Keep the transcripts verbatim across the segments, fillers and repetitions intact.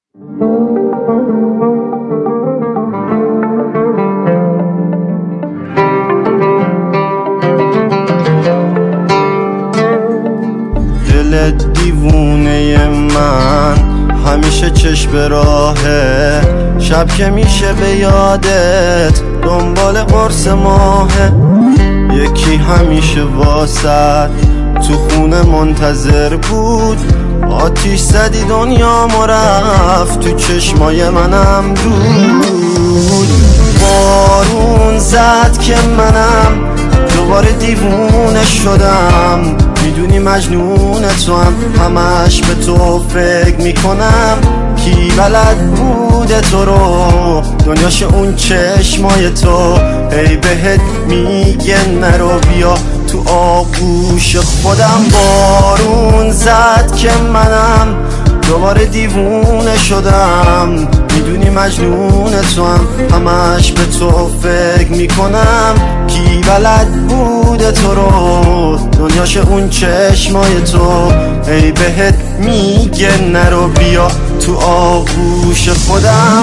دل دیوونه من همیشه چشم به راهه، شب که میشه به یادت دنبال قرص ماهه. یکی همیشه واسد تو خونه منتظر بود، آتیش زدی دنیا ما رفت تو چشمای منم دود. بارون زد که منم دوباره دیوونه شدم، میدونی مجنون تو هم همش به تو فکر میکنم. کی بلد بوده تو رو دنیاش اون چشمای تو، ای بهت میگه نرو بیا تو آغوش خودم. بارون زد که منم دوباره دیوونه شدم، میدونی مجنون تو هم همش به تو فکر میکنم. کی بلد بوده تو رو دنیاش اون چشمای تو، ای بهت میگه نرو بیا تو آغوش خودم.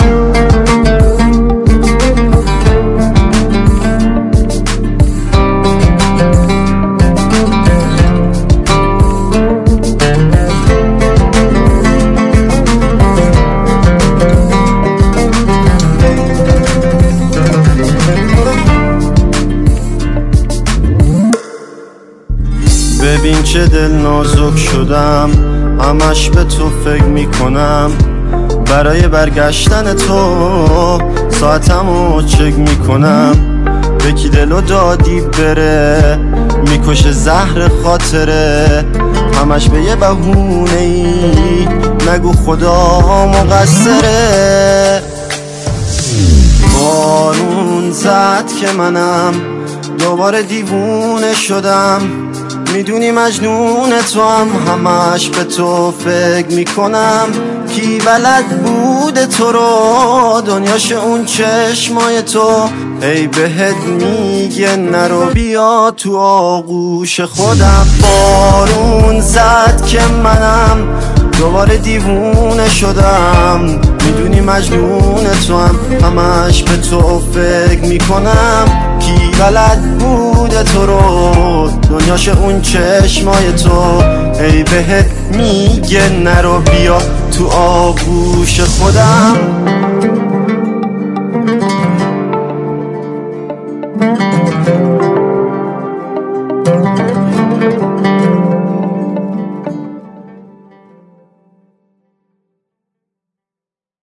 ببین چه دل نازک شدم، همش به تو فکر میکنم. برای برگشتن تو ساعتمو چک میکنم. به کی دلو دادی بره میکشه زهر خاطره، همش به یه بهونه ای نگو خدا مقصره. بارون زد که منم دوباره دیوونه شدم، میدونی مجنون تو هم همش به تو فکر میکنم. کی بلد بوده تو رو دنیاش اون چشمای تو، ای بهت میگه نرو بیا تو آغوش خودم. بارون زد که منم دوباره دیوونه شدم، میدونی مجنون تو هم همش به تو فکر میکنم. کی بلد بوده تو رو دنیاش اون چشمای تو، ای بهت میگه نرو بیا تو آغوش خودم.